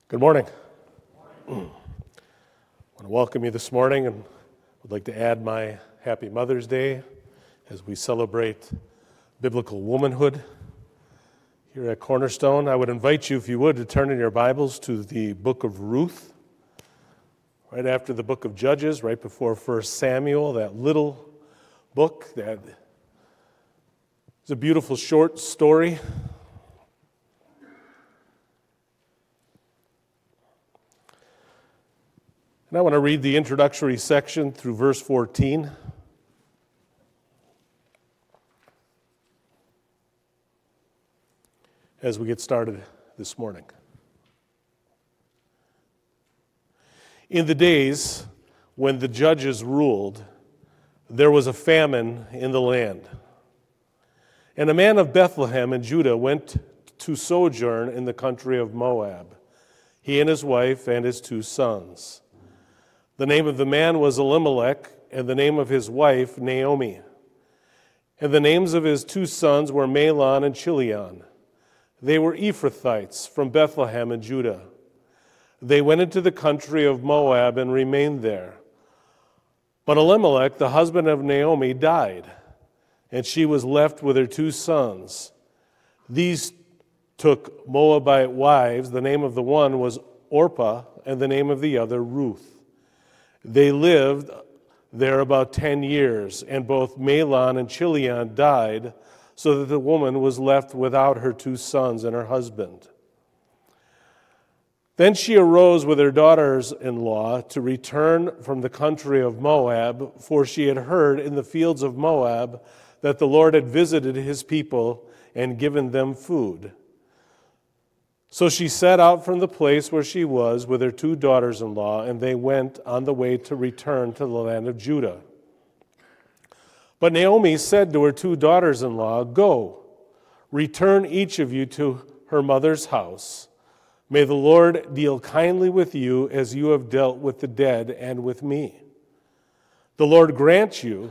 Good morning. I want to welcome you this morning and would like to add my happy Mother's Day as we celebrate biblical womanhood here at Cornerstone. I would invite you, if you would, to turn in your Bibles to the book of Ruth, right after the book of Judges, right before 1 Samuel, that little book that is a beautiful short story. And I want to read the introductory section through verse 14. As we get started this morning. In the days when the judges ruled, there was a famine in the land. And a man of Bethlehem in Judah went to sojourn in the country of Moab, he and his wife and his 2 sons. The name of the man was Elimelech, and the name of his wife Naomi. And the names of his 2 sons were Mahlon and Chilion. They were Ephrathites from Bethlehem in Judah. They went into the country of Moab and remained there. But Elimelech, the husband of Naomi, died, and she was left with her 2 sons. These took Moabite wives. The name of the one was Orpah, and the name of the other Ruth. They lived there about 10 years, and both Mahlon and Chilion died, so that the woman was left without her 2 sons and her husband. Then she arose with her daughters-in-law to return from the country of Moab, for she had heard in the fields of Moab that the Lord had visited his people and given them food. So she set out from the place where she was with her 2 daughters-in-law, and they went on the way to return to the land of Judah. But Naomi said to her 2 daughters-in-law, "Go, return each of you to her mother's house. May the Lord deal kindly with you as you have dealt with the dead and with me. The Lord grant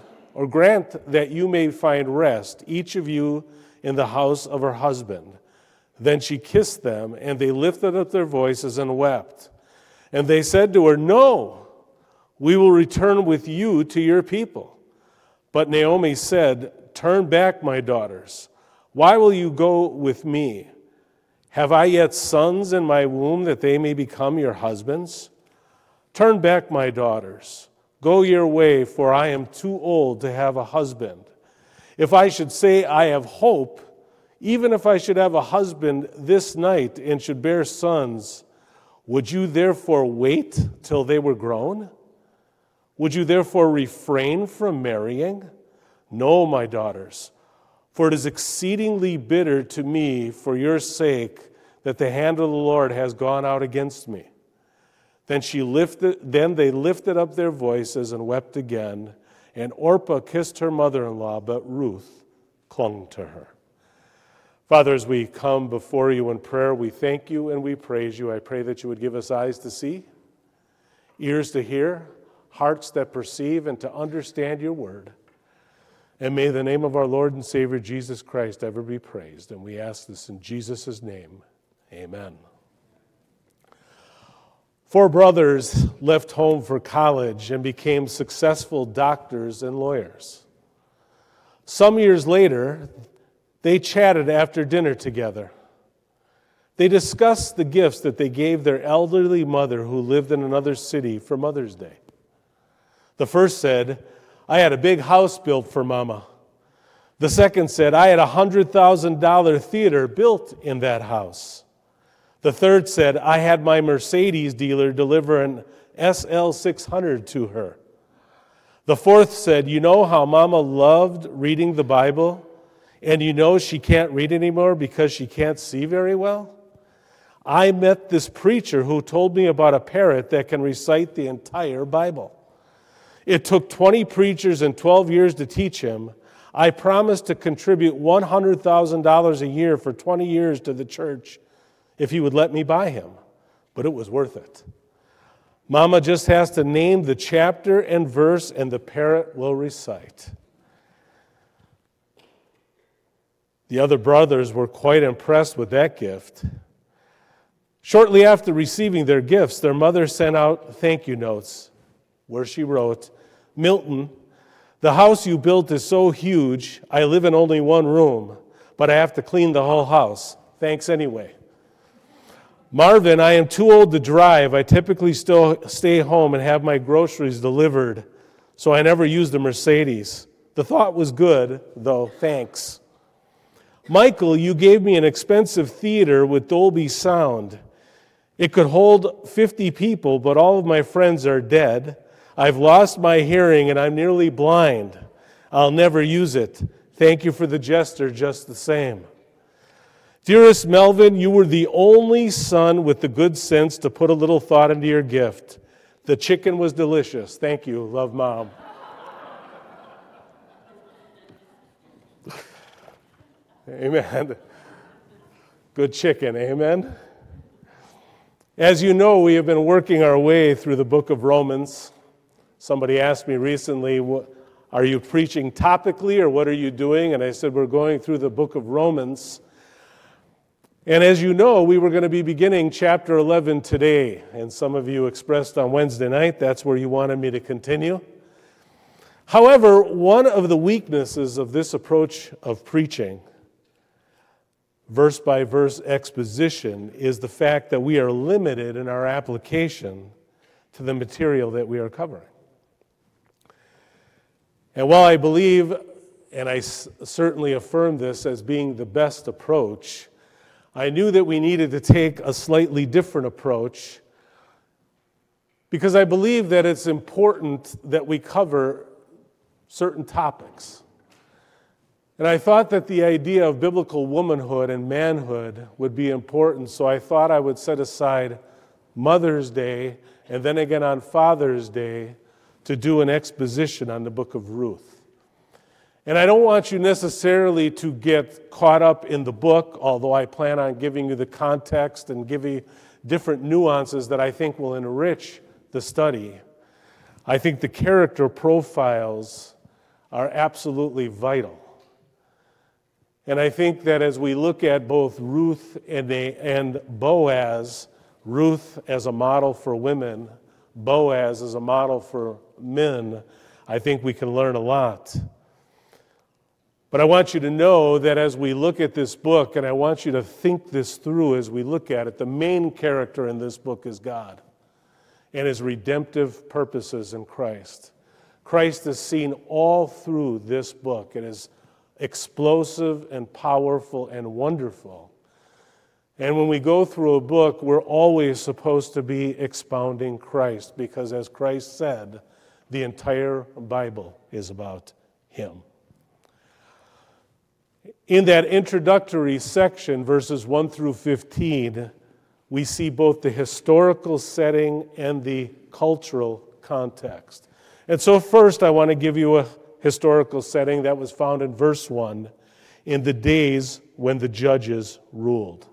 that you may find rest, each of you in the house of her husband." Then she kissed them, and they lifted up their voices and wept. And they said to her, "No, we will return with you to your people." But Naomi said, "Turn back, my daughters. Why will you go with me? Have I yet sons in my womb that they may become your husbands? Turn back, my daughters. Go your way, for I am too old to have a husband. If I should say I have hope, even if I should have a husband this night and should bear sons, would you therefore wait till they were grown? Would you therefore refrain from marrying? No, my daughters, for it is exceedingly bitter to me for your sake that the hand of the Lord has gone out against me." Then they lifted up their voices and wept again, and Orpah kissed her mother-in-law, but Ruth clung to her. Father, as we come before you in prayer, we thank you and we praise you. I pray that you would give us eyes to see, ears to hear, hearts that perceive and to understand your word. And may the name of our Lord and Savior Jesus Christ ever be praised. And we ask this in Jesus' name. Amen. 4 brothers left home for college and became successful doctors and lawyers. Some years later, they chatted after dinner together. They discussed the gifts that they gave their elderly mother who lived in another city for Mother's Day. The first said, "I had a big house built for Mama." The second said, "I had a $100,000 theater built in that house." The third said, "I had my Mercedes dealer deliver an SL 600 to her." The fourth said, "You know how Mama loved reading the Bible? And you know she can't read anymore because she can't see very well? I met this preacher who told me about a parrot that can recite the entire Bible. It took 20 preachers and 12 years to teach him. I promised to contribute $100,000 a year for 20 years to the church if he would let me buy him, but it was worth it. Mama just has to name the chapter and verse and the parrot will recite." The other brothers were quite impressed with that gift. Shortly after receiving their gifts, their mother sent out thank you notes where she wrote, "Milton, the house you built is so huge, I live in only one room, but I have to clean the whole house. Thanks anyway. Marvin, I am too old to drive. I typically still stay home and have my groceries delivered, so I never use the Mercedes. The thought was good, though. Thanks. Michael, you gave me an expensive theater with Dolby sound. It could hold 50 people, but all of my friends are dead. I've lost my hearing and I'm nearly blind. I'll never use it. Thank you for the gesture just the same. Dearest Melvin, you were the only son with the good sense to put a little thought into your gift. The chicken was delicious. Thank you. Love, Mom." Amen. Good chicken. Amen. As you know, we have been working our way through the book of Romans. Somebody asked me recently, are you preaching topically or what are you doing? And I said, we're going through the book of Romans. And as you know, we were going to be beginning chapter 11 today. And some of you expressed on Wednesday night that's where you wanted me to continue. However, one of the weaknesses of this approach of preaching, verse-by-verse exposition, is the fact that we are limited in our application to the material that we are covering. And while I believe, and I certainly affirm this as being the best approach, I knew that we needed to take a slightly different approach because I believe that it's important that we cover certain topics. And I thought that the idea of biblical womanhood and manhood would be important, so I thought I would set aside Mother's Day and then again on Father's Day to do an exposition on the book of Ruth. And I don't want you necessarily to get caught up in the book, although I plan on giving you the context and giving different nuances that I think will enrich the study. I think the character profiles are absolutely vital. And I think that as we look at both Ruth and Boaz, Ruth as a model for women, Boaz as a model for men, I think we can learn a lot. But I want you to know that as we look at this book, and I want you to think this through as we look at it, the main character in this book is God and his redemptive purposes in Christ. Christ is seen all through this book. It is explosive and powerful and wonderful. And when we go through a book, we're always supposed to be expounding Christ because, as Christ said, the entire Bible is about him. In that introductory section, verses 1 through 15, we see both the historical setting and the cultural context. And so first, I want to give you a historical setting that was found in verse 1, in the days when the judges ruled.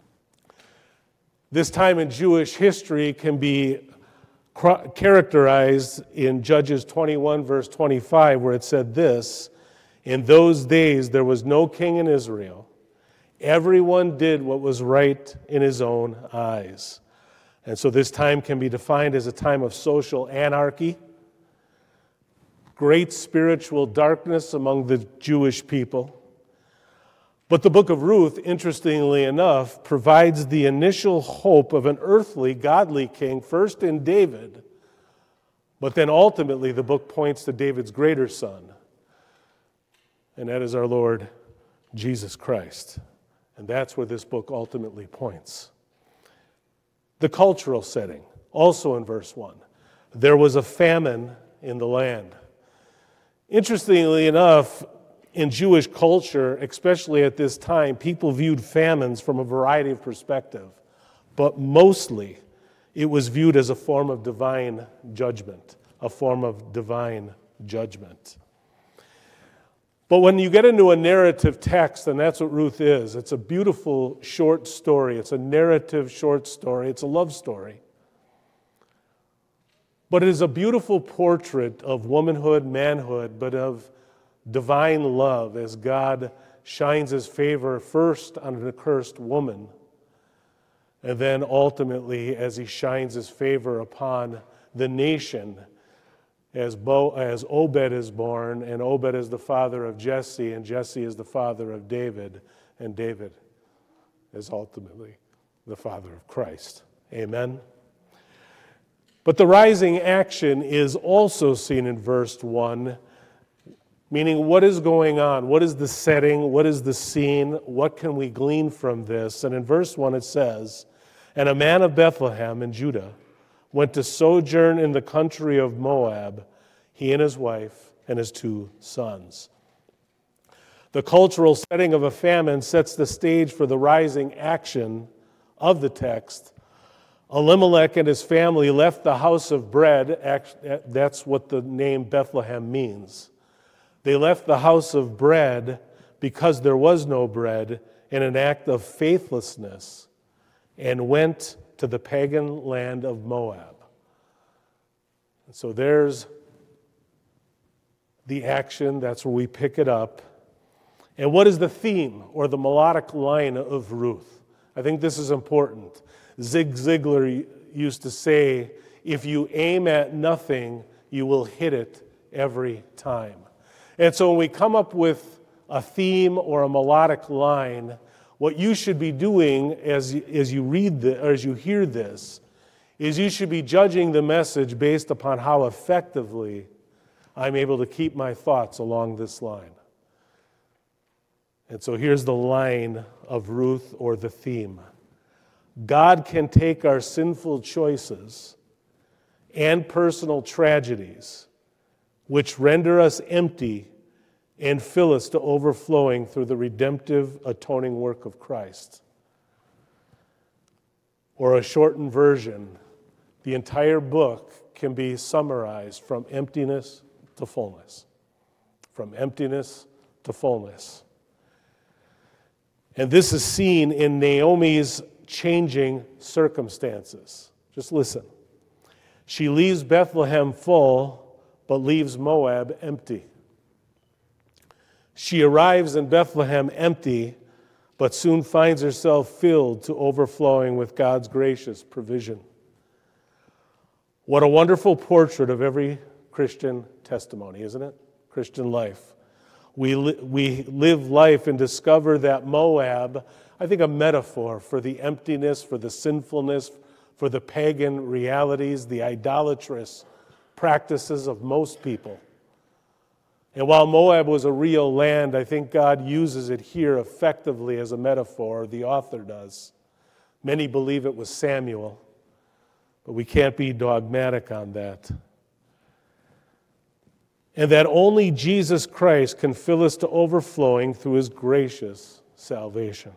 This time in Jewish history can be characterized in Judges 21, verse 25, where it said this, "In those days there was no king in Israel. Everyone did what was right in his own eyes." And so this time can be defined as a time of social anarchy, great spiritual darkness among the Jewish people. But the book of Ruth, interestingly enough, provides the initial hope of an earthly, godly king, first in David, but then ultimately the book points to David's greater son, and that is our Lord Jesus Christ. And that's where this book ultimately points. The cultural setting, also in verse 1. There was a famine in the land. Interestingly enough, in Jewish culture, especially at this time, people viewed famines from a variety of perspectives, but mostly it was viewed as a form of divine judgment, a form of divine judgment. But when you get into a narrative text, and that's what Ruth is, it's a beautiful short story. It's a narrative short story. It's a love story. But it is a beautiful portrait of womanhood, manhood, but of divine love as God shines his favor first on an accursed woman And then ultimately, as he shines his favor upon the nation, as Obed is born, and Obed is the father of Jesse, and Jesse is the father of David, and David is ultimately the father of Christ. Amen? But the rising action is also seen in verse 1, meaning what is going on? What is the setting? What is the scene? What can we glean from this? And in verse 1 it says, "And a man of Bethlehem in Judah went to sojourn in the country of Moab, he and his wife and his 2 sons." The cultural setting of a famine sets the stage for the rising action of the text. Elimelech and his family left the house of bread. That's what the name Bethlehem means. They left the house of bread because there was no bread in an act of faithlessness and went to the pagan land of Moab. And so there's the action. That's where we pick it up. And what is the theme or the melodic line of Ruth? I think this is important. Zig Ziglar used to say, if you aim at nothing, you will hit it every time. And so when we come up with a theme or a melodic line, what you should be doing as you read or as you hear this is you should be judging the message based upon how effectively I'm able to keep my thoughts along this line. And so here's the line of Ruth, or the theme. God can take our sinful choices and personal tragedies, which render us empty, and fill us to overflowing through the redemptive, atoning work of Christ. Or a shortened version, the entire book can be summarized from emptiness to fullness. From emptiness to fullness. And this is seen in Naomi's changing circumstances. Just listen. She leaves Bethlehem full, but leaves Moab empty. She arrives in Bethlehem empty, but soon finds herself filled to overflowing with God's gracious provision. What a wonderful portrait of every Christian testimony, isn't it? Christian life. We live life and discover that Moab, I think, a metaphor for the emptiness, for the sinfulness, for the pagan realities, the idolatrous practices of most people. And while Moab was a real land, I think God uses it here effectively as a metaphor, the author does. Many believe it was Samuel, but we can't be dogmatic on that. And that only Jesus Christ can fill us to overflowing through his gracious salvation.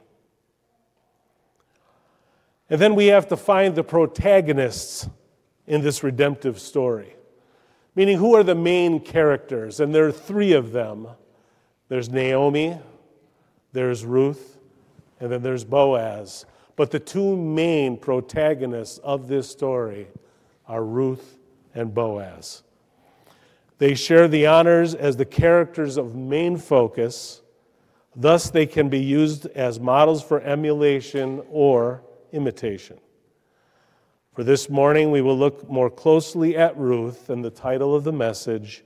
And then we have to find the protagonists in this redemptive story. Meaning, who are the main characters? And there are 3 of them. There's Naomi, there's Ruth, and then there's Boaz. But the 2 main protagonists of this story are Ruth and Boaz. They share the honors as the characters of main focus. Thus, they can be used as models for emulation or imitation. For this morning, we will look more closely at Ruth, and the title of the message,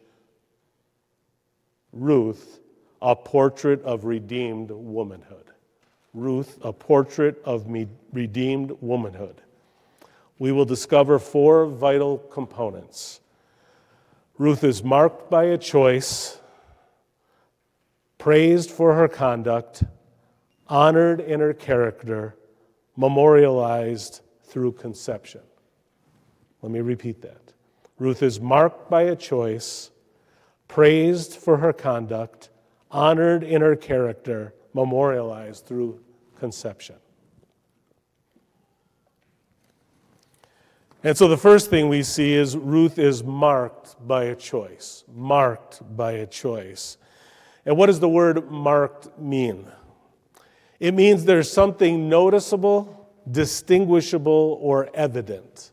Ruth, a Portrait of Redeemed Womanhood. Ruth, a Portrait of Redeemed Womanhood. We will discover 4 vital components. Ruth is marked by a choice, praised for her conduct, honored in her character, memorialized through conception. Let me repeat that. Ruth is marked by a choice, praised for her conduct, honored in her character, memorialized through conception. And so the first thing we see is Ruth is marked by a choice. Marked by a choice. And what does the word marked mean? It means there's something noticeable, distinguishable, or evident.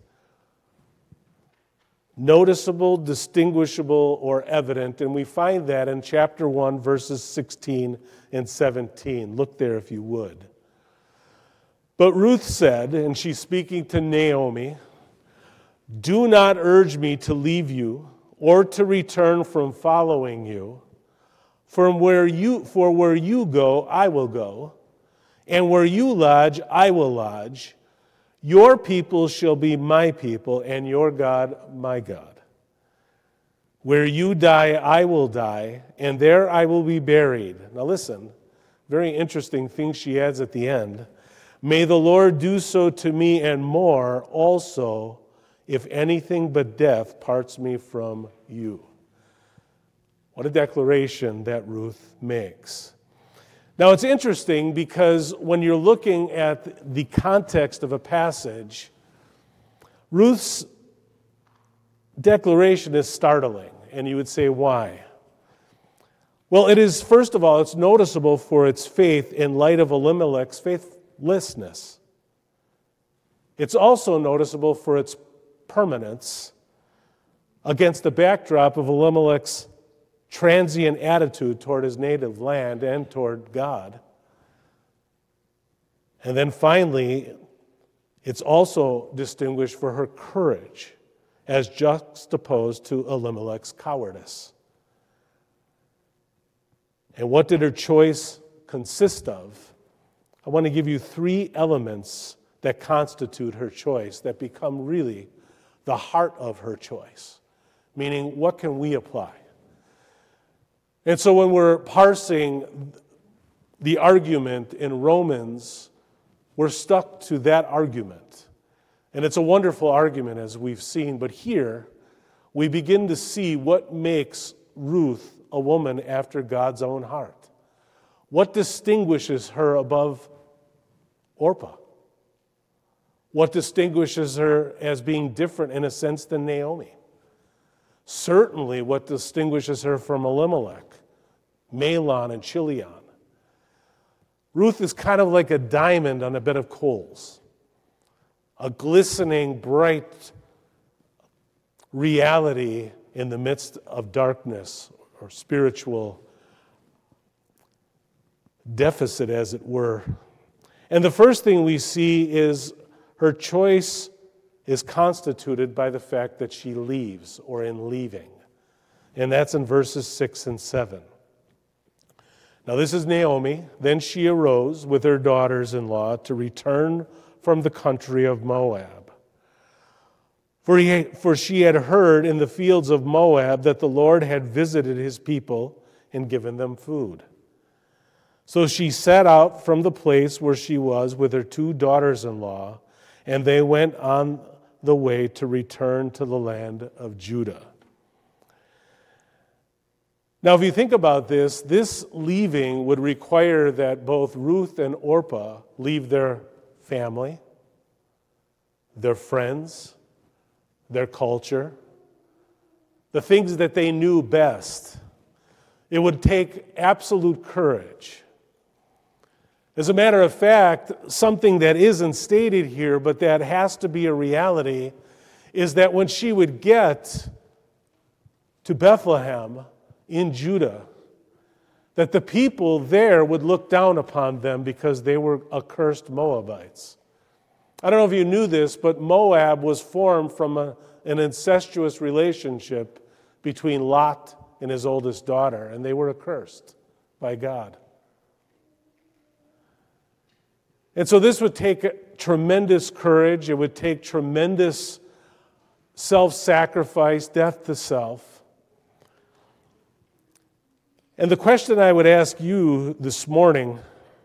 Noticeable, distinguishable, or evident. And we find that in chapter 1, verses 16 and 17. Look there if you would. But Ruth said, and she's speaking to Naomi, "Do not urge me to leave you or to return from following you. For where you go, I will go, and where you lodge, I will lodge. Your people shall be my people, and your God my God. Where you die, I will die, and there I will be buried." Now listen, very interesting thing she adds at the end. "May the Lord do so to me and more also, if anything but death parts me from you." What a declaration that Ruth makes. Now it's interesting because when you're looking at the context of a passage, Ruth's declaration is startling, and you would say, why? Well, it is, first of all, it's noticeable for its faith in light of Elimelech's faithlessness. It's also noticeable for its permanence against the backdrop of Elimelech's transient attitude toward his native land and toward God. And then finally, it's also distinguished for her courage as juxtaposed to Elimelech's cowardice. And what did her choice consist of? I want to give you three elements that constitute her choice, that become really the heart of her choice, meaning what can we apply? And so when we're parsing the argument in Romans, we're stuck to that argument. And it's a wonderful argument, as we've seen, but here we begin to see what makes Ruth a woman after God's own heart. What distinguishes her above Orpah? What distinguishes her as being different in a sense than Naomi? Certainly what distinguishes her from Elimelech, Mahlon, and Chilion. Ruth is kind of like a diamond on a bed of coals, a glistening, bright reality in the midst of darkness or spiritual deficit, as it were. And the first thing we see is her choice is constituted by the fact that she leaves, or in leaving. And that's in verses 6 and 7. Now this is Naomi. Then she arose with her daughters-in-law to return from the country of Moab. For she had heard in the fields of Moab that the Lord had visited his people and given them food. So she set out from the place where she was with her two daughters-in-law, and they went on the way to return to the land of Judah. Now, if you think about this leaving would require that both Ruth and Orpah leave their family, their friends, their culture, the things that they knew best. It would take absolute courage. As a matter of fact, something that isn't stated here, but that has to be a reality, is that when she would get to Bethlehem in Judah, that the people there would look down upon them because they were accursed Moabites. I don't know if you knew this, but Moab was formed from an incestuous relationship between Lot and his oldest daughter, and they were accursed by God. And so this would take tremendous courage. It would take tremendous self-sacrifice, death to self. And the question I would ask you this morning,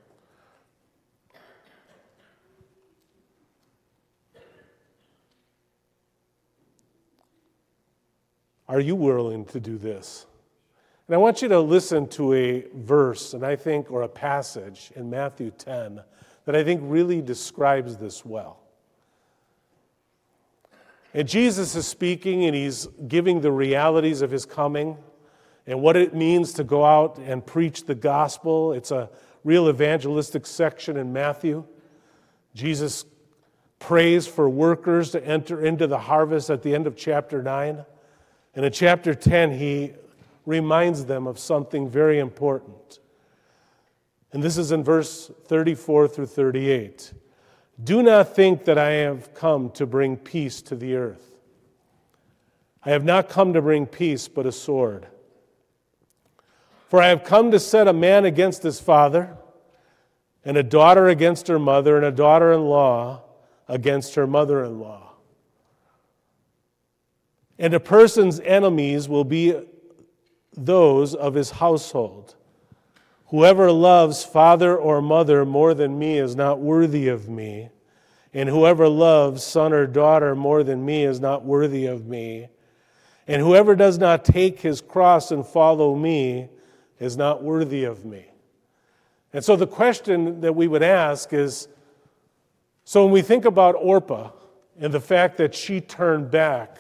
are you willing to do this? And I want you to listen to a verse, and I think, or a passage in Matthew 10 that I think really describes this well. And Jesus is speaking, and he's giving the realities of his coming and what it means to go out and preach the gospel. It's a real evangelistic section in Matthew. Jesus prays for workers to enter into the harvest at the end of chapter 9. And in chapter 10, he reminds them of something very important. And this is in verse 34 through 38. Do not think that I have come to bring peace to the earth. I have not come to bring peace, but a sword. For I have come to set a man against his father, and a daughter against her mother, and a daughter-in-law against her mother-in-law. And a person's enemies will be those of his household. Whoever loves father or mother more than me is not worthy of me, and whoever loves son or daughter more than me is not worthy of me, and whoever does not take his cross and follow me is not worthy of me. And so the question that we would ask is, so when we think about Orpah and the fact that she turned back,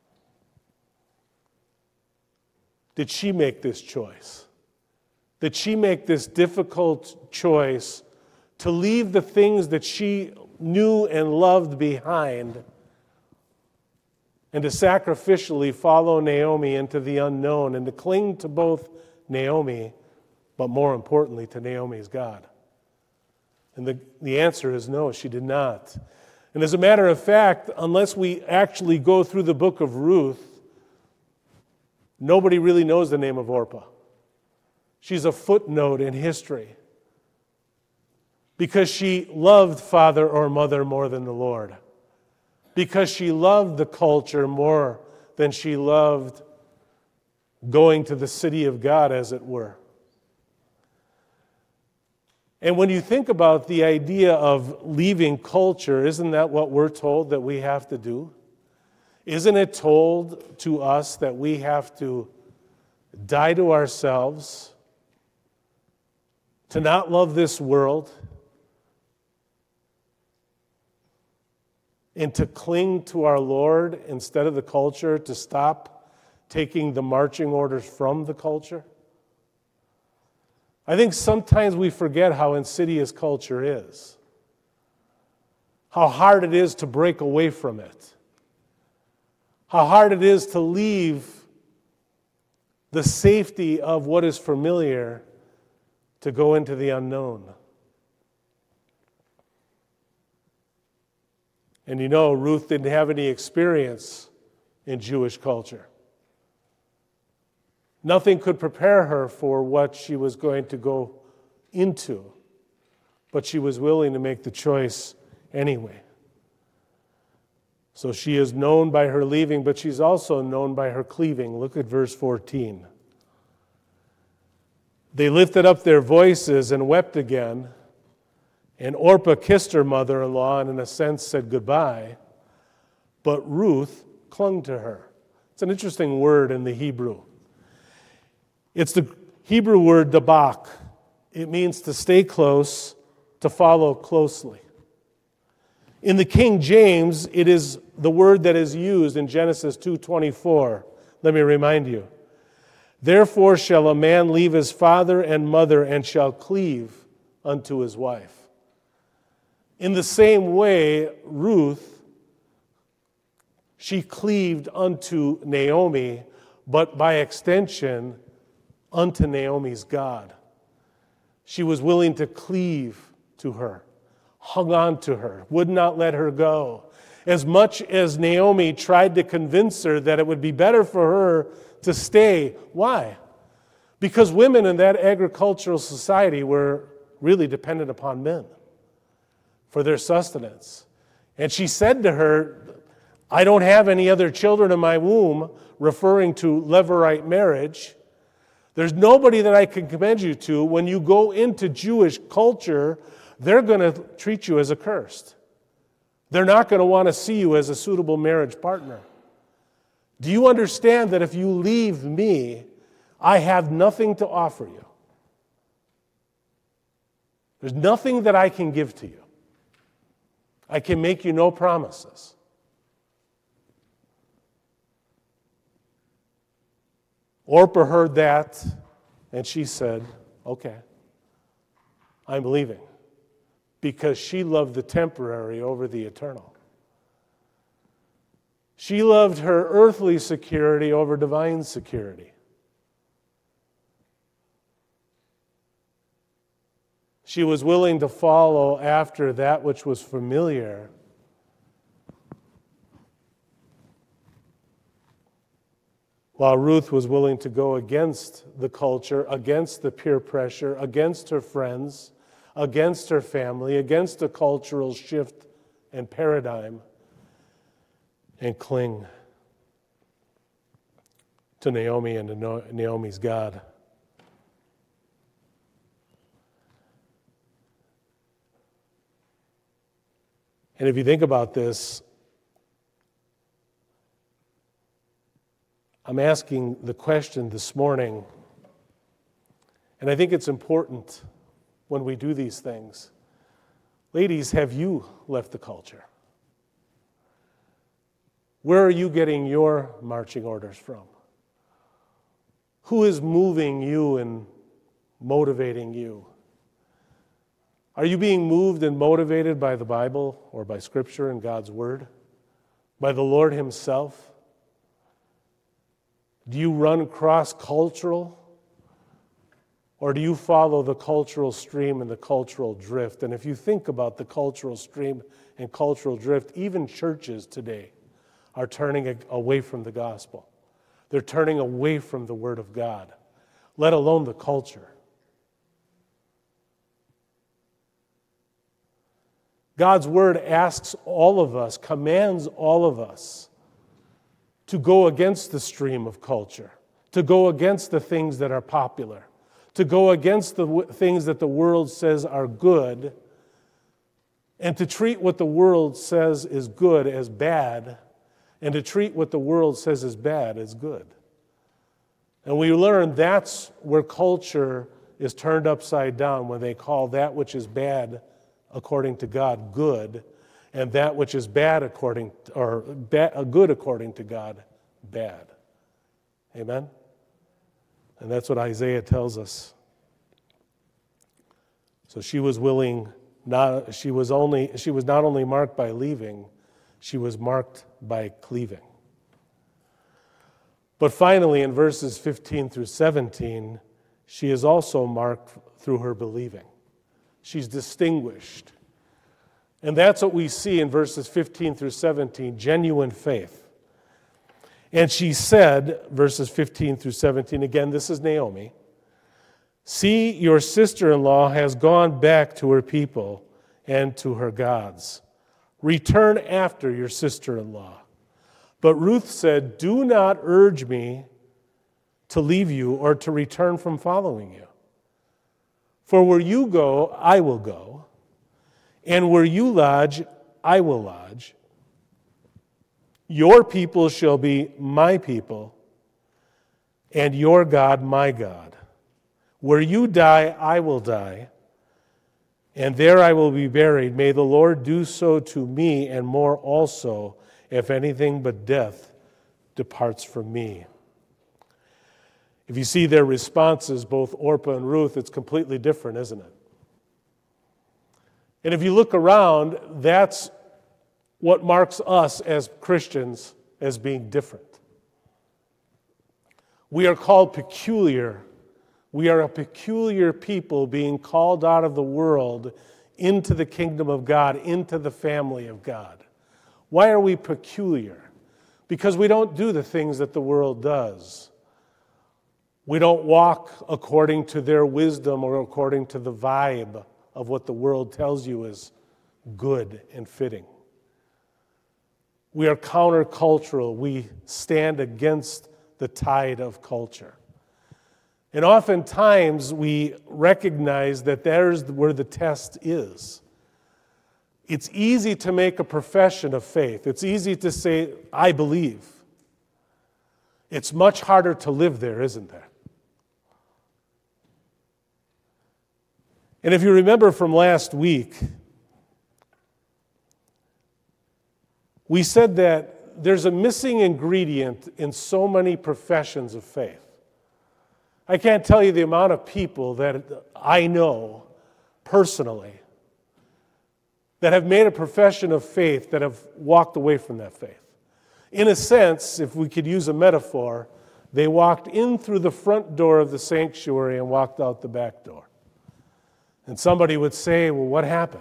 did she make this choice? Did she make this difficult choice to leave the things that she knew and loved behind and to sacrificially follow Naomi into the unknown and to cling to both Naomi, but more importantly, to Naomi's God? And the answer is no, she did not. And as a matter of fact, unless we actually go through the book of Ruth, nobody really knows the name of Orpah. She's a footnote in history because she loved father or mother more than the Lord, because she loved the culture more than she loved going to the city of God, as it were. And when you think about the idea of leaving culture, isn't that what we're told that we have to do? Isn't it told to us that we have to die to ourselves, to not love this world, and to cling to our Lord instead of the culture, to stop taking the marching orders from the culture? I think sometimes we forget how insidious culture is, how hard it is to break away from it, how hard it is to leave the safety of what is familiar to go into the unknown. And you know, Ruth didn't have any experience in Jewish culture. Nothing could prepare her for what she was going to go into, but she was willing to make the choice anyway. So she is known by her leaving, but she's also known by her cleaving. Look at verse 14. They lifted up their voices and wept again, and Orpah kissed her mother-in-law and in a sense said goodbye, but Ruth clung to her. It's an interesting word in the Hebrew. It's the Hebrew word dabak. It means to stay close, to follow closely. In the King James, it is the word that is used in Genesis 2:24. Let me remind you. Therefore shall a man leave his father and mother and shall cleave unto his wife. In the same way, Ruth, she cleaved unto Naomi, but by extension, unto Naomi's God. She was willing to cleave to her, hung on to her, would not let her go. As much as Naomi tried to convince her that it would be better for her to stay. Why? Because women in that agricultural society were really dependent upon men for their sustenance. And she said to her, I don't have any other children in my womb, referring to Levirate marriage. There's nobody that I can commend you to. When you go into Jewish culture, they're going to treat you as accursed. They're not going to want to see you as a suitable marriage partner. Do you understand that if you leave me, I have nothing to offer you? There's nothing that I can give to you. I can make you no promises. Orpah heard that, and she said, okay, I'm leaving, because she loved the temporary over the eternal. She loved her earthly security over divine security. She was willing to follow after that which was familiar. While Ruth was willing to go against the culture, against the peer pressure, against her friends, against her family, against a cultural shift and paradigm, and cling to Naomi and to Naomi's God. And if you think about this, I'm asking the question this morning, and I think it's important when we do these things. Ladies, have you left the culture? Where are you getting your marching orders from? Who is moving you and motivating you? Are you being moved and motivated by the Bible or by Scripture and God's Word? By the Lord Himself? Do you run cross-cultural? Or do you follow the cultural stream and the cultural drift? And if you think about the cultural stream and cultural drift, even churches today are turning away from the gospel. They're turning away from the Word of God, let alone the culture. God's Word asks all of us, commands all of us to go against the stream of culture, to go against the things that are popular, to go against the things that the world says are good, and to treat what the world says is good as bad, and to treat what the world says is bad as good. And we learn that's where culture is turned upside down, when they call that which is bad according to God good, and that which is bad good according to God bad. Amen? And that's what Isaiah tells us. So she was willing, she was not only marked by leaving, she was marked by cleaving. But finally, in verses 15 through 17, she is also marked through her believing. She's distinguished. And that's what we see in verses 15 through 17, genuine faith. And she said, verses 15 through 17, again, this is Naomi, "See, your sister-in-law has gone back to her people and to her gods. Return after your sister-in-law." But Ruth said, "Do not urge me to leave you or to return from following you. For where you go, I will go, and where you lodge, I will lodge. Your people shall be my people, and your God my God. Where you die, I will die, and there I will be buried. May the Lord do so to me, and more also, if anything but death departs from me." If you see their responses, both Orpah and Ruth, it's completely different, isn't it? And if you look around, that's what marks us as Christians as being different. We are called peculiar. We are a peculiar people being called out of the world into the kingdom of God, into the family of God. Why are we peculiar? Because we don't do the things that the world does. We don't walk according to their wisdom or according to the vibe of what the world tells you is good and fitting. We are countercultural. We stand against the tide of culture. And oftentimes we recognize that there's where the test is. It's easy to make a profession of faith. It's easy to say, "I believe." It's much harder to live there, isn't there? And if you remember from last week, we said that there's a missing ingredient in so many professions of faith. I can't tell you the amount of people that I know personally that have made a profession of faith that have walked away from that faith. In a sense, if we could use a metaphor, they walked in through the front door of the sanctuary and walked out the back door. And somebody would say, well, what happened?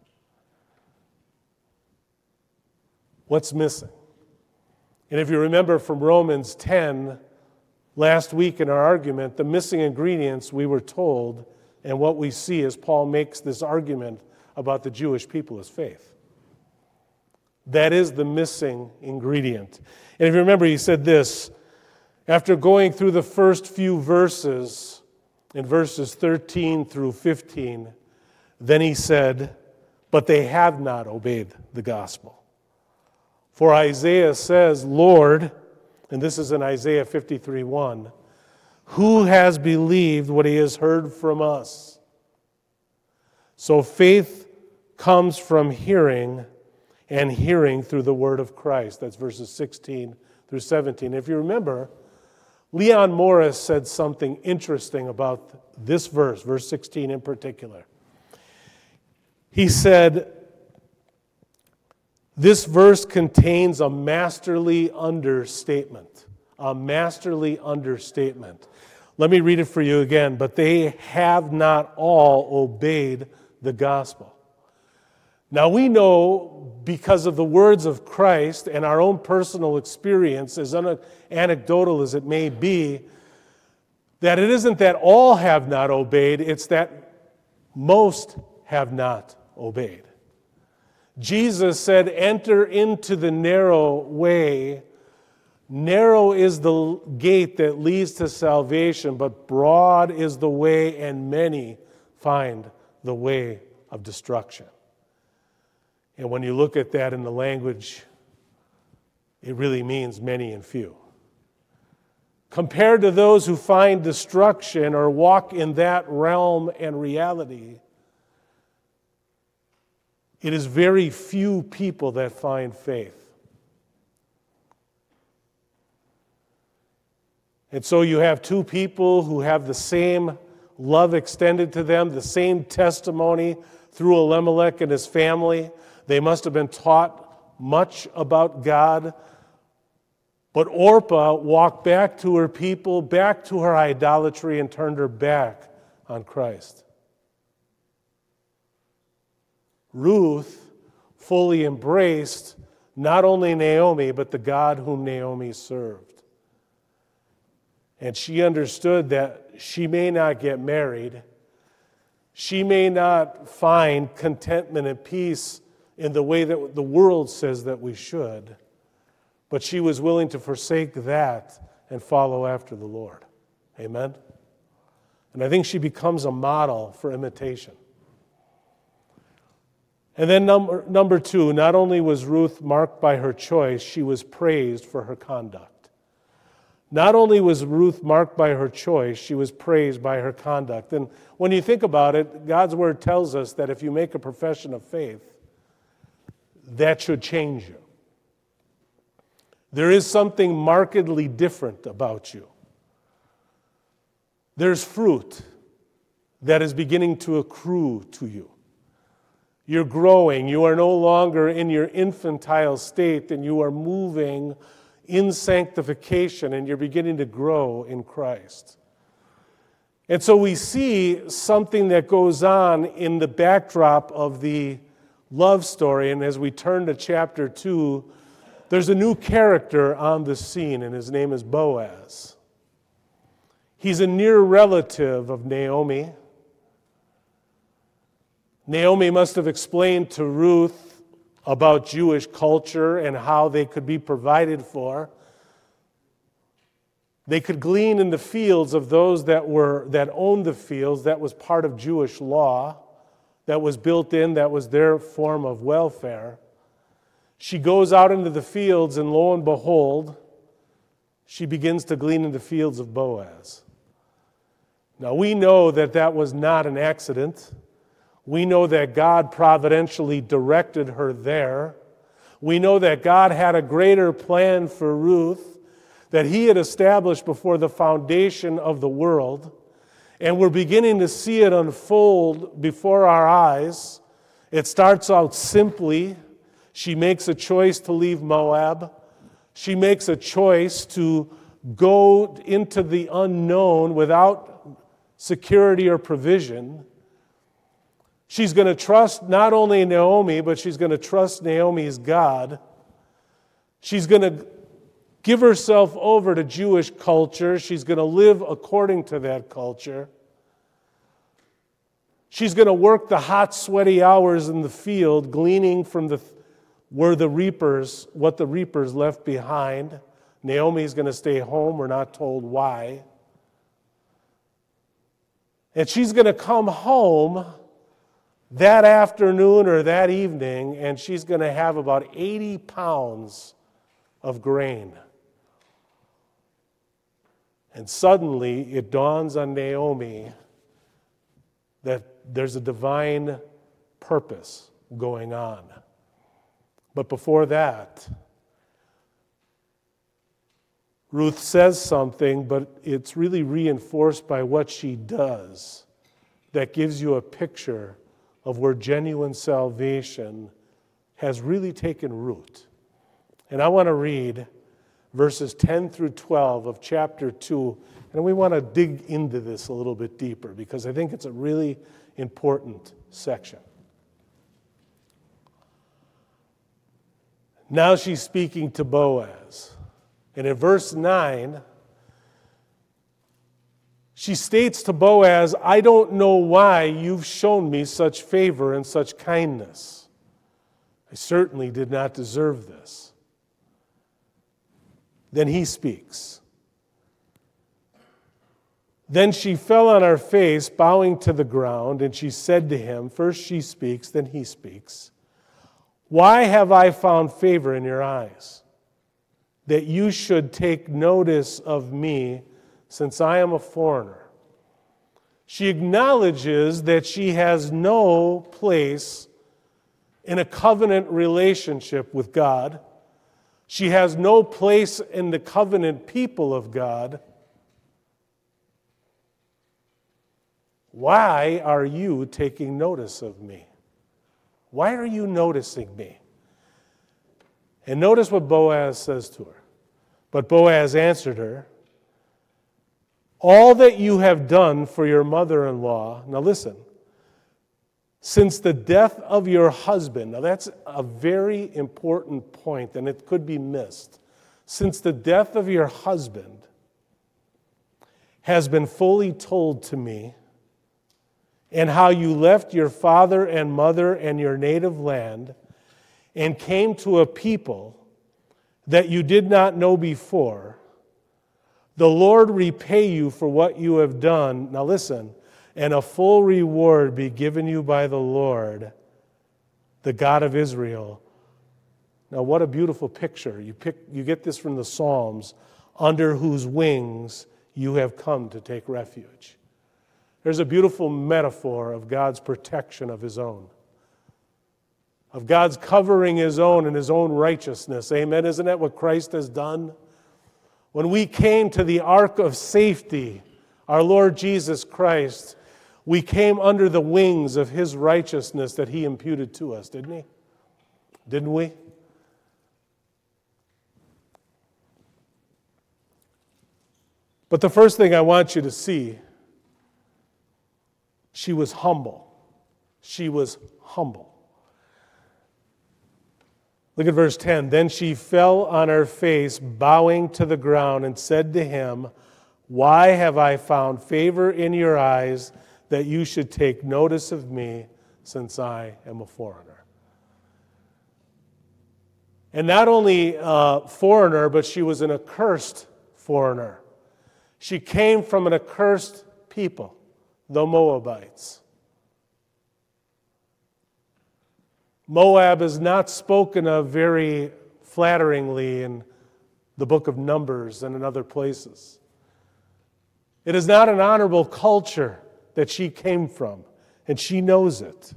What's missing? And if you remember from Romans 10, last week in our argument, the missing ingredients we were told, and what we see as Paul makes this argument about the Jewish people is faith. That is the missing ingredient. And if you remember, he said this, after going through the first few verses, in verses 13 through 15, then he said, but they have not obeyed the gospel. For Isaiah says, Lord, and this is in Isaiah 53:1, who has believed what he has heard from us? So faith comes from hearing, and hearing through the word of Christ. That's verses 16 through 17. If you remember, Leon Morris said something interesting about this verse, verse 16 in particular. He said, this verse contains a masterly understatement. A masterly understatement. Let me read it for you again. But they have not all obeyed the gospel. Now we know, because of the words of Christ and our own personal experience, as anecdotal as it may be, that it isn't that all have not obeyed, it's that most have not obeyed. Jesus said, enter into the narrow way. Narrow is the gate that leads to salvation, but broad is the way, and many find the way of destruction. And when you look at that in the language, it really means many and few. Compared to those who find destruction or walk in that realm and reality, it is very few people that find faith. And so you have two people who have the same love extended to them, the same testimony through Elimelech and his family. They must have been taught much about God. But Orpah walked back to her people, back to her idolatry, and turned her back on Christ. Ruth fully embraced not only Naomi, but the God whom Naomi served. And she understood that she may not get married, she may not find contentment and peace in the way that the world says that we should, but she was willing to forsake that and follow after the Lord. Amen? And I think she becomes a model for imitation. And then number two, not only was Ruth marked by her choice, she was praised for her conduct. Not only was Ruth marked by her choice, she was praised by her conduct. And when you think about it, God's word tells us that if you make a profession of faith, that should change you. There is something markedly different about you. There's fruit that is beginning to accrue to you. You're growing. You are no longer in your infantile state, and you are moving in sanctification, and you're beginning to grow in Christ. And so we see something that goes on in the backdrop of the love story, and as we turn to chapter 2, there's a new character on the scene, and his name is Boaz. He's a near relative of Naomi. Naomi must have explained to Ruth about Jewish culture and how they could be provided for. They could glean in the fields of those that owned the fields. That was part of Jewish law. That was built in, that was their form of welfare. She goes out into the fields, and lo and behold, she begins to glean in the fields of Boaz. Now we know that that was not an accident. We know that God providentially directed her there. We know that God had a greater plan for Ruth that he had established before the foundation of the world. And we're beginning to see it unfold before our eyes. It starts out simply. She makes a choice to leave Moab. She makes a choice to go into the unknown without security or provision. She's going to trust not only Naomi, but she's going to trust Naomi's God. She's going to give herself over to Jewish culture. She's going to live according to that culture. She's going to work the hot, sweaty hours in the field, gleaning from what the reapers left behind. Naomi's going to stay home. We're not told why. And she's going to come home that afternoon or that evening, and she's going to have about 80 pounds of grain. And suddenly it dawns on Naomi that there's a divine purpose going on. But before that, Ruth says something, but it's really reinforced by what she does that gives you a picture of where genuine salvation has really taken root. And I want to read verses 10 through 12 of chapter 2, and we want to dig into this a little bit deeper because I think it's a really important section. Now she's speaking to Boaz. And in verse 9, she states to Boaz, I don't know why you've shown me such favor and such kindness. I certainly did not deserve this. Then he speaks. Then she fell on her face, bowing to the ground, and she said to him, first she speaks, then he speaks, why have I found favor in your eyes, that you should take notice of me, since I am a foreigner? She acknowledges that she has no place in a covenant relationship with God. She has no place in the covenant people of God. Why are you taking notice of me? Why are you noticing me? And notice what Boaz says to her. But Boaz answered her, all that you have done for your mother-in-law, now listen, since the death of your husband, now that's a very important point and it could be missed. Since the death of your husband has been fully told to me, and how you left your father and mother and your native land and came to a people that you did not know before, the Lord repay you for what you have done. Now listen, and a full reward be given you by the Lord, the God of Israel. Now what a beautiful picture. You get this from the Psalms, under whose wings you have come to take refuge. There's a beautiful metaphor of God's protection of his own, of God's covering his own in his own righteousness. Amen. Isn't that what Christ has done? When we came to the ark of safety, our Lord Jesus Christ, we came under the wings of his righteousness that he imputed to us, didn't he? Didn't we? But the first thing I want you to see, she was humble. She was humble. Look at verse 10. Then she fell on her face, bowing to the ground, and said to him, why have I found favor in your eyes that you should take notice of me, since I am a foreigner? And not only a foreigner, but she was an accursed foreigner. She came from an accursed people, the Moabites. Moab is not spoken of very flatteringly in the book of Numbers and in other places. It is not an honorable culture that she came from, and she knows it.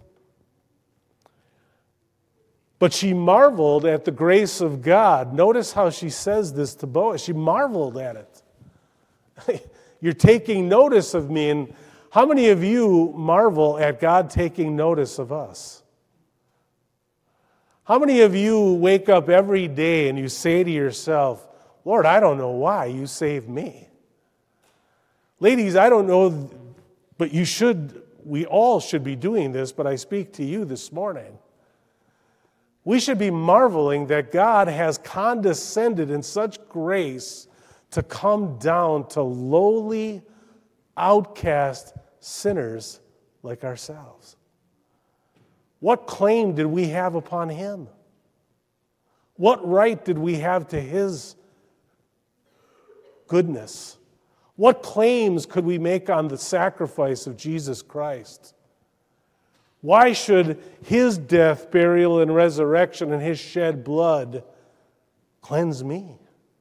But she marveled at the grace of God. Notice how she says this to Boaz. She marveled at it. You're taking notice of me. And how many of you marvel at God taking notice of us? How many of you wake up every day and you say to yourself, Lord, I don't know why you saved me? Ladies, I don't know, but you should we all should be doing this, but I speak to you this morning. We should be marveling that God has condescended in such grace to come down to lowly, outcast sinners like ourselves. What claim did we have upon him? What right did we have to his goodness? What claims could we make on the sacrifice of Jesus Christ? Why should his death, burial, and resurrection and his shed blood cleanse me?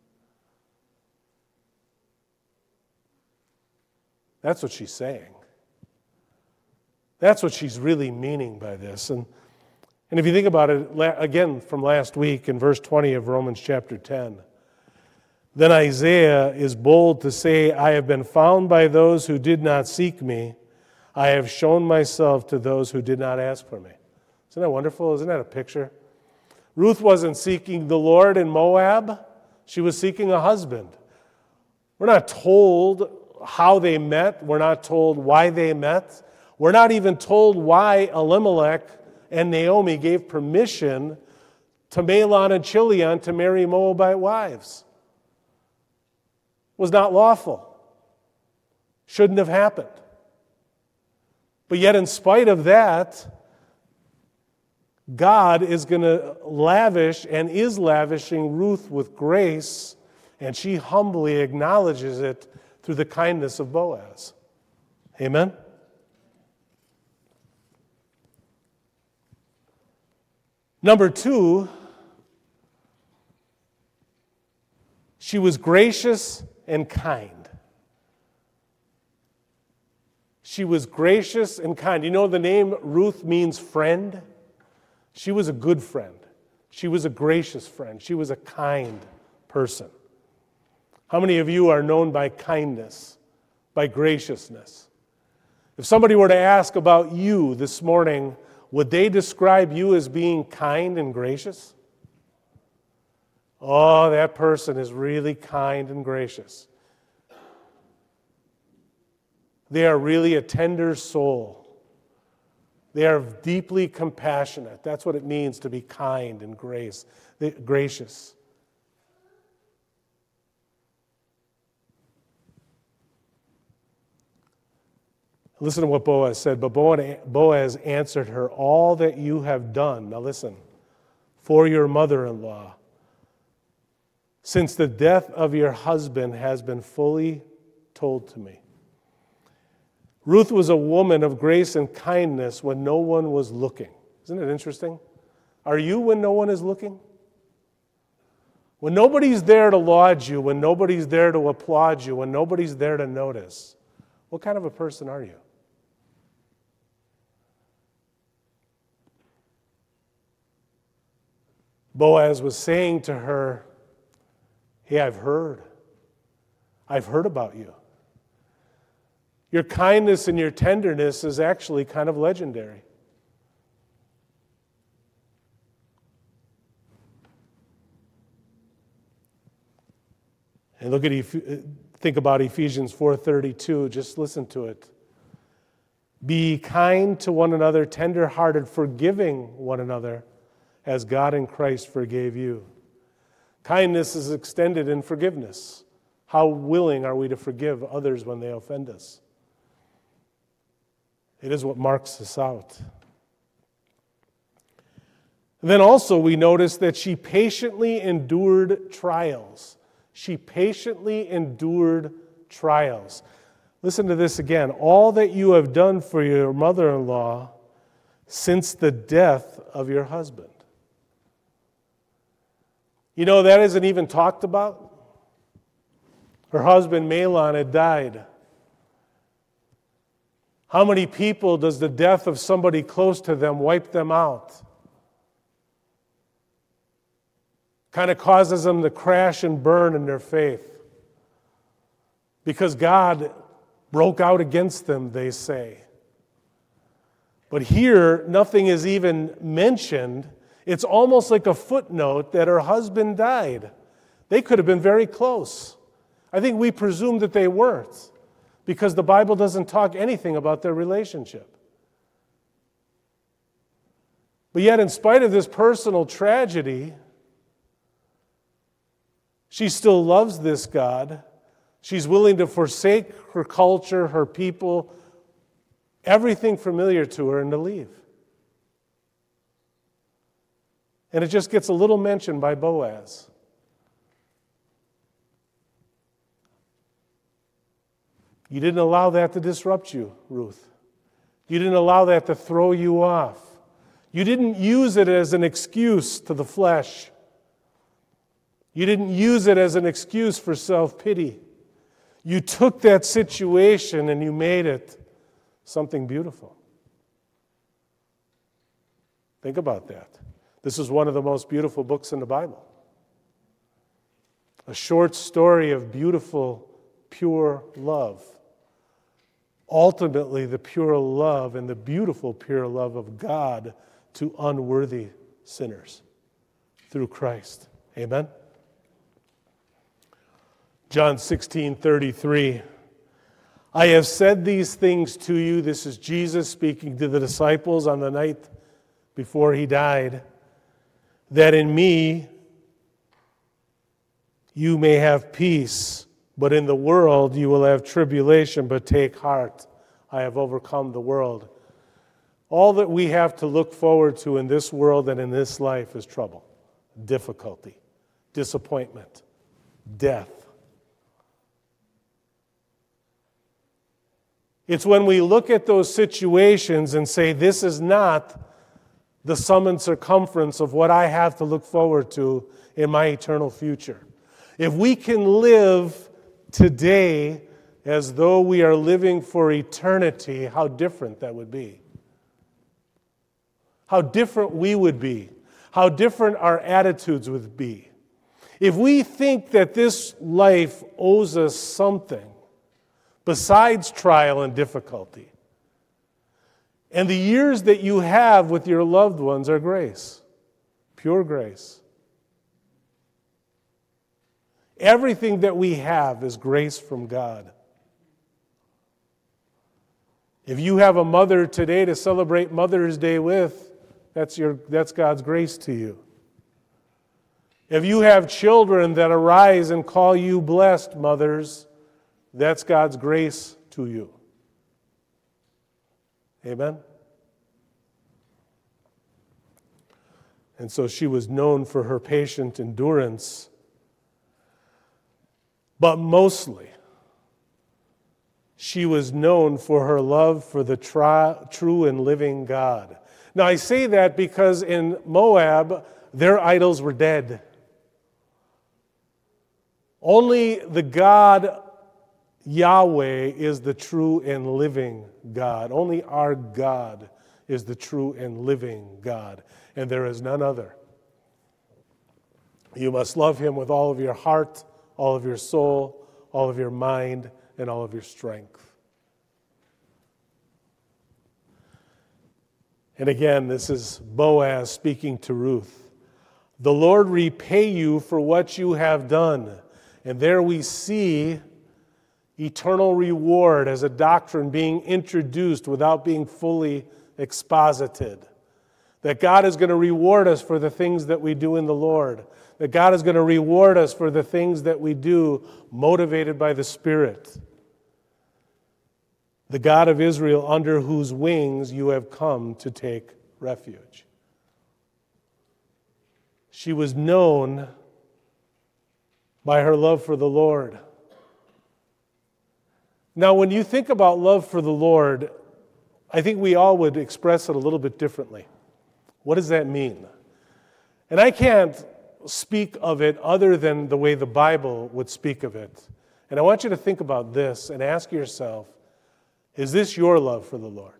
That's what she's saying. That's what she's really meaning by this. And if you think about it, again, from last week in verse 20 of Romans chapter 10, then Isaiah is bold to say, I have been found by those who did not seek me. I have shown myself to those who did not ask for me. Isn't that wonderful? Isn't that a picture? Ruth wasn't seeking the Lord in Moab. She was seeking a husband. We're not told how they met. We're not told why they met. We're not even told why Elimelech and Naomi gave permission to Mahlon and Chilion to marry Moabite wives. It was not lawful. Shouldn't have happened. But yet, in spite of that, God is going to lavish and is lavishing Ruth with grace, and she humbly acknowledges it through the kindness of Boaz. Amen? Number two, she was gracious and kind. She was gracious and kind. You know the name Ruth means friend? She was a good friend. She was a gracious friend. She was a kind person. How many of you are known by kindness, by graciousness? If somebody were to ask about you this morning, would they describe you as being kind and gracious? Oh, that person is really kind and gracious. They are really a tender soul. They are deeply compassionate. That's what it means to be kind and gracious. Listen to what Boaz said. But Boaz answered her, all that you have done, now listen, for your mother-in-law, since the death of your husband has been fully told to me. Ruth was a woman of grace and kindness when no one was looking. Isn't it interesting? Are you when no one is looking? When nobody's there to laud you, when nobody's there to applaud you, when nobody's there to notice, what kind of a person are you? Boaz was saying to her, hey, I've heard about you. Your kindness and your tenderness is actually kind of legendary. And think about Ephesians 4:32. Just listen to it. Be kind to one another, tender-hearted, forgiving one another, as God in Christ forgave you. Kindness is extended in forgiveness. How willing are we to forgive others when they offend us? It is what marks us out. And then also we notice that she patiently endured trials. She patiently endured trials. Listen to this again. All that you have done for your mother-in-law since the death of your husband. You know, that isn't even talked about. Her husband, Mahlon, had died. How many people does the death of somebody close to them wipe them out? Kind of causes them to crash and burn in their faith. Because God broke out against them, they say. But here, nothing is even mentioned. It's almost like a footnote that her husband died. They could have been very close. I think we presume that they weren't, because the Bible doesn't talk anything about their relationship. But yet, in spite of this personal tragedy, she still loves this God. She's willing to forsake her culture, her people, everything familiar to her, and to leave. And it just gets a little mention by Boaz. You didn't allow that to disrupt you, Ruth. You didn't allow that to throw you off. You didn't use it as an excuse to the flesh. You didn't use it as an excuse for self-pity. You took that situation and you made it something beautiful. Think about that. This is one of the most beautiful books in the Bible. A short story of beautiful, pure love. Ultimately, the pure love and the beautiful, pure love of God to unworthy sinners through Christ. Amen? John 16:33. I have said these things to you. This is Jesus speaking to the disciples on the night before he died. That in me you may have peace, but in the world you will have tribulation, but take heart. I have overcome the world. All that we have to look forward to in this world and in this life is trouble, difficulty, disappointment, death. It's when we look at those situations and say, this is not the sum and circumference of what I have to look forward to in my eternal future. If we can live today as though we are living for eternity, how different that would be. How different we would be. How different our attitudes would be. If we think that this life owes us something besides trial and difficulty, and the years that you have with your loved ones are grace, pure grace. Everything that we have is grace from God. If you have a mother today to celebrate Mother's Day with, that's God's grace to you. If you have children that arise and call you blessed mothers, that's God's grace to you. Amen? And so she was known for her patient endurance, but mostly she was known for her love for the true and living God. Now I say that because in Moab, their idols were dead. Only the God Yahweh is the true and living God. Only our God is the true and living God, and there is none other. You must love him with all of your heart, all of your soul, all of your mind, and all of your strength. And again, this is Boaz speaking to Ruth. The Lord repay you for what you have done. And there we see eternal reward as a doctrine being introduced without being fully exposited. That God is going to reward us for the things that we do in the Lord. That God is going to reward us for the things that we do motivated by the Spirit. The God of Israel, under whose wings you have come to take refuge. She was known by her love for the Lord. Now, when you think about love for the Lord, I think we all would express it a little bit differently. What does that mean? And I can't speak of it other than the way the Bible would speak of it. And I want you to think about this and ask yourself, is this your love for the Lord?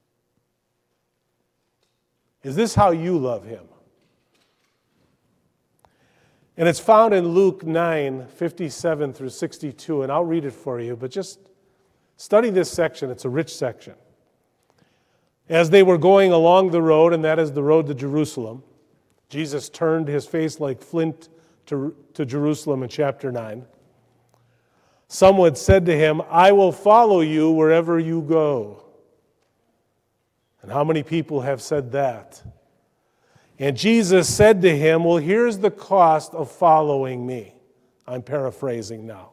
Is this how you love him? And it's found in Luke 9:57 through 62, and I'll read it for you, but just study this section. It's a rich section. As they were going along the road, and that is the road to Jerusalem, Jesus turned his face like flint to Jerusalem in chapter 9. Someone said to him, I will follow you wherever you go. And how many people have said that? And Jesus said to him, well, here's the cost of following me. I'm paraphrasing now.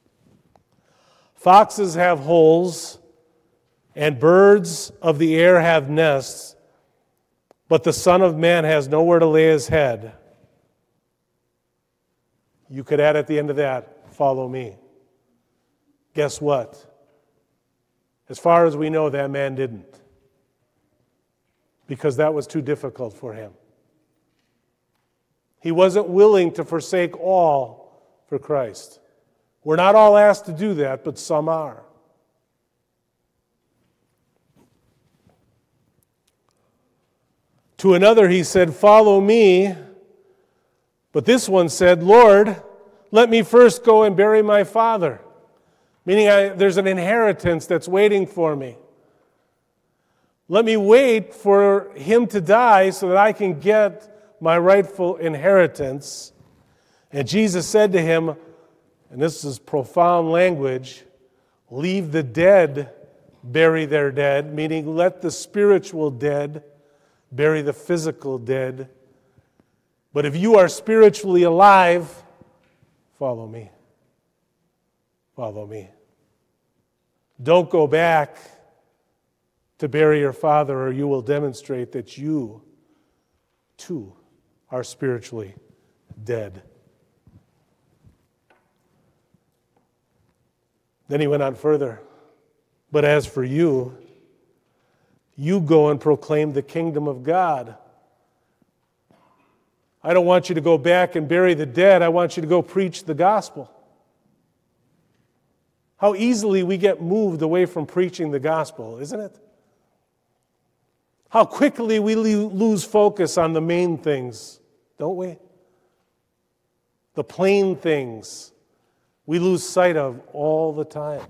Foxes have holes, and birds of the air have nests, but the Son of Man has nowhere to lay his head. You could add at the end of that, follow me. Guess what? As far as we know, that man didn't, because that was too difficult for him. He wasn't willing to forsake all for Christ. We're not all asked to do that, but some are. To another he said, follow me. But this one said, Lord, let me first go and bury my father. Meaning there's an inheritance that's waiting for me. Let me wait for him to die so that I can get my rightful inheritance. And Jesus said to him, and this is profound language, leave the dead bury their dead, meaning let the spiritual dead bury the physical dead. But if you are spiritually alive, follow me. Follow me. Don't go back to bury your father, or you will demonstrate that you, too, are spiritually dead. Then he went on further. But as for you, you go and proclaim the kingdom of God. I don't want you to go back and bury the dead. I want you to go preach the gospel. How easily we get moved away from preaching the gospel, isn't it? How quickly we lose focus on the main things, don't we? The plain things we lose sight of all the time.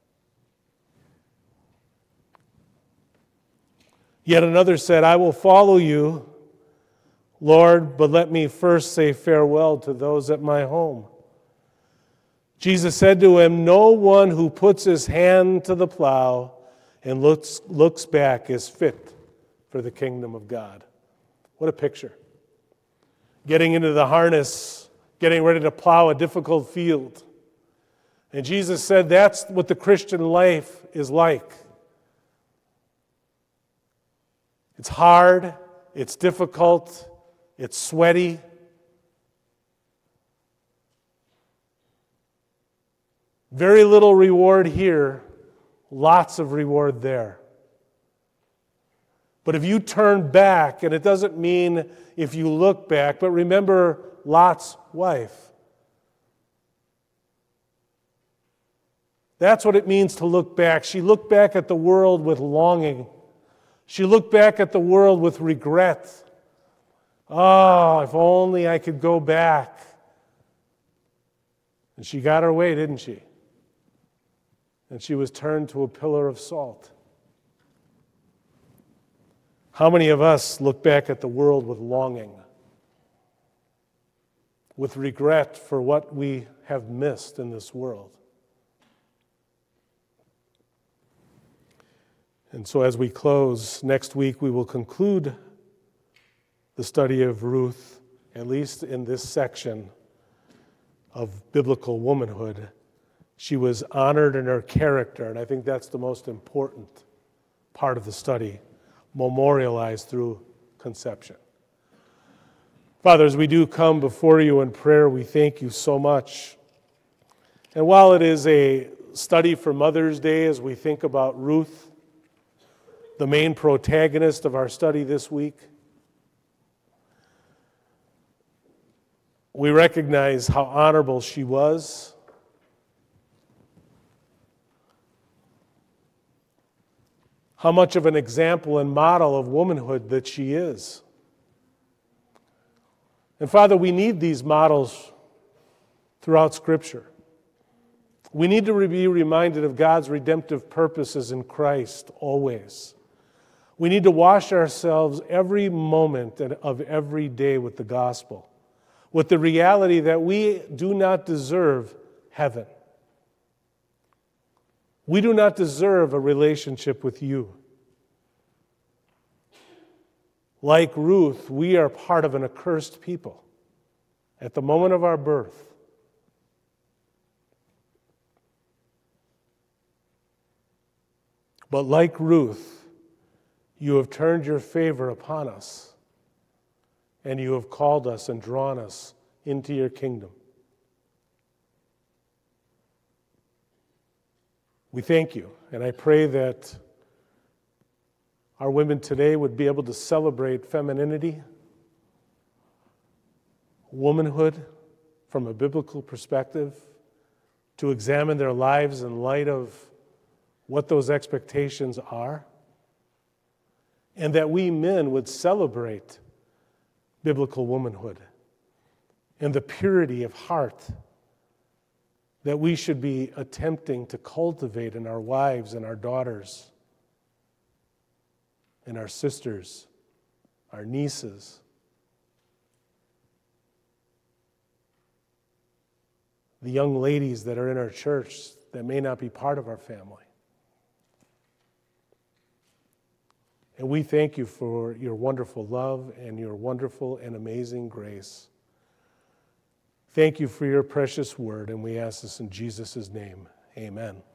Yet another said, I will follow you, Lord, but let me first say farewell to those at my home. Jesus said to him, no one who puts his hand to the plow and looks back is fit for the kingdom of God. What a picture. Getting into the harness, getting ready to plow a difficult field. And Jesus said that's what the Christian life is like. It's hard, it's difficult, it's sweaty. Very little reward here, lots of reward there. But if you turn back, and it doesn't mean if you look back, but remember Lot's wife. That's what it means to look back. She looked back at the world with longing. She looked back at the world with regret. Oh, if only I could go back. And she got her way, didn't she? And she was turned to a pillar of salt. How many of us look back at the world with longing, with regret for what we have missed in this world? And so as we close, next week we will conclude the study of Ruth, at least in this section of biblical womanhood. She was honored in her character, and I think that's the most important part of the study, memorialized through conception. Father, as we do come before you in prayer, we thank you so much. And while it is a study for Mother's Day, as we think about Ruth, the main protagonist of our study this week, we recognize how honorable she was. How much of an example and model of womanhood that she is. And Father, we need these models throughout Scripture. We need to be reminded of God's redemptive purposes in Christ always. We need to wash ourselves every moment of every day with the gospel, with the reality that we do not deserve heaven. We do not deserve a relationship with you. Like Ruth, we are part of an accursed people at the moment of our birth. But like Ruth, you have turned your favor upon us, and you have called us and drawn us into your kingdom. We thank you, and I pray that our women today would be able to celebrate femininity, womanhood from a biblical perspective, to examine their lives in light of what those expectations are, and that we men would celebrate biblical womanhood and the purity of heart that we should be attempting to cultivate in our wives and our daughters and our sisters, our nieces. The young ladies that are in our church that may not be part of our family. And we thank you for your wonderful love and your wonderful and amazing grace. Thank you for your precious word, and we ask this in Jesus' name. Amen.